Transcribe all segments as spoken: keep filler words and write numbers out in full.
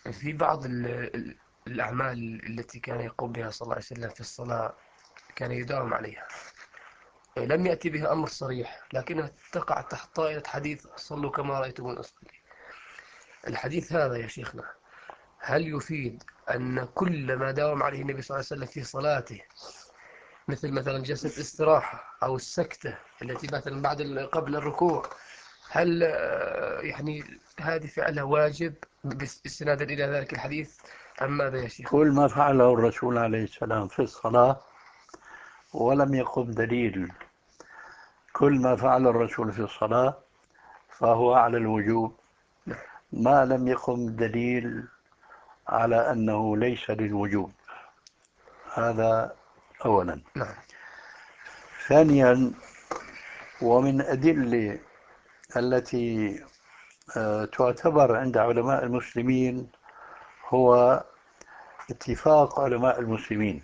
في بعض ال- ال- الأعمال التي كان يقوم بها صلى الله عليه وسلم في الصلاة كان يداوم عليها، لم يأتي بها أمر صريح لكنها تقع تحت طائلة حديث صلوا كما رأيتمون أصلي. الحديث هذا يا شيخنا هل يفيد أن كل ما داوم عليه النبي صلى الله عليه وسلم في صلاته، مثل مثلا جلسة الاستراحة أو السكتة التي مثلا بعد ال- قبل الركوع، هل آه، يعني هذه فعلها واجب باستنادا إلى ذلك الحديث أم ماذا يا شيخنا؟ كل ما فعله الرسول عليه السلام في الصلاة ولم يقم دليل، كل ما فعل الرسول في الصلاة فهو على الوجوب نعم. ما لم يقم دليل على أنه ليس للوجوب. هذا أولا. نعم. ثانيا، ومن أدلة التي آه، تعتبر عند علماء المسلمين هو اتفاق علماء المسلمين.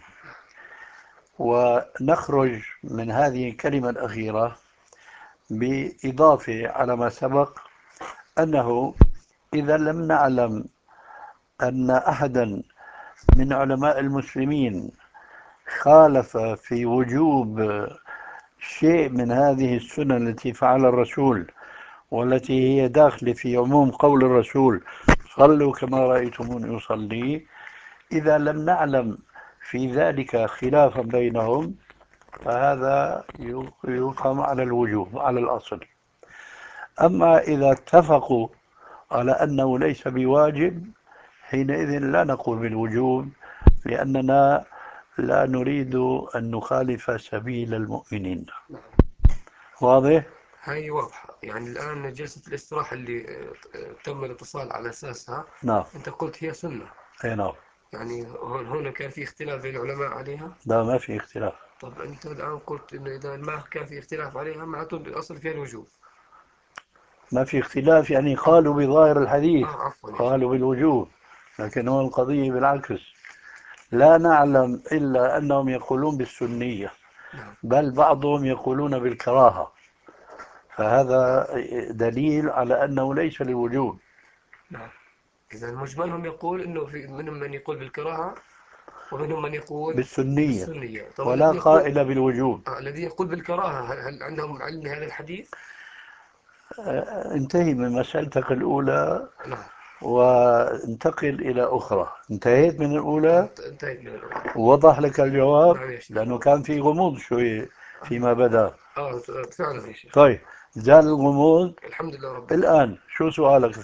ونخرج من هذه الكلمة الأخيرة بإضافة على ما سبق أنه إذا لم نعلم أن أحدا من علماء المسلمين خالف في وجوب شيء من هذه السنن التي فعل الرسول والتي هي داخلة في عموم قول الرسول صلوا كما رأيتموني أصلي، إذا لم نعلم في ذلك خلافا بينهم فهذا يقام على الوجوب على الأصل. أما إذا اتفقوا على أنه ليس بواجب حينئذ لا نقول بالوجوب، لأننا لا نريد أن نخالف سبيل المؤمنين. واضح؟ هاي واضحة. يعني الآن جلسة الاستراحة اللي آه، تم الاتصال على أساسها، نعم. أنت قلت هي سنة. أي نعم. يعني هون هنا كان في اختلاف بين العلماء عليها. لا، ما في اختلاف. طب أنت الآن قلت إنه إذا ما كان في اختلاف عليها معناته الأصل فيها الوجوب. ما في اختلاف يعني آه. قالوا بظاهر الحديث، آه عفوا يا شيخ. قالوا بالوجوب، لكن هو القضية بالعكس. لا نعلم إلا أنهم يقولون بالسنية، نعم. بل بعضهم يقولون بالكراهة، فهذا دليل على أنه ليس للوجوب. نعم. إذا مجملهم يقول إنه في منهم من يقول بالكراهة ومنهم من يقول بالسنية، بالسنية. طب ولا الذي يقول قائل بالوجوب. آه الذي يقول بالكراهة، هل, هل عندهم علم بهذا الحديث؟ انتهي من مسألتك الأولى نعم. وانتقل إلى أخرى. انتهيت من الأولى، انت- انتهيت من الأولى. ووضح لك الجواب، نعم يا شيخ لأنه واضح. كان في غموض شوي آه فيما بدأ. آه، فعلا يا شيخ. طيب، زال الغموض. الحمد لله رب العالمين. الآن شو سؤالك؟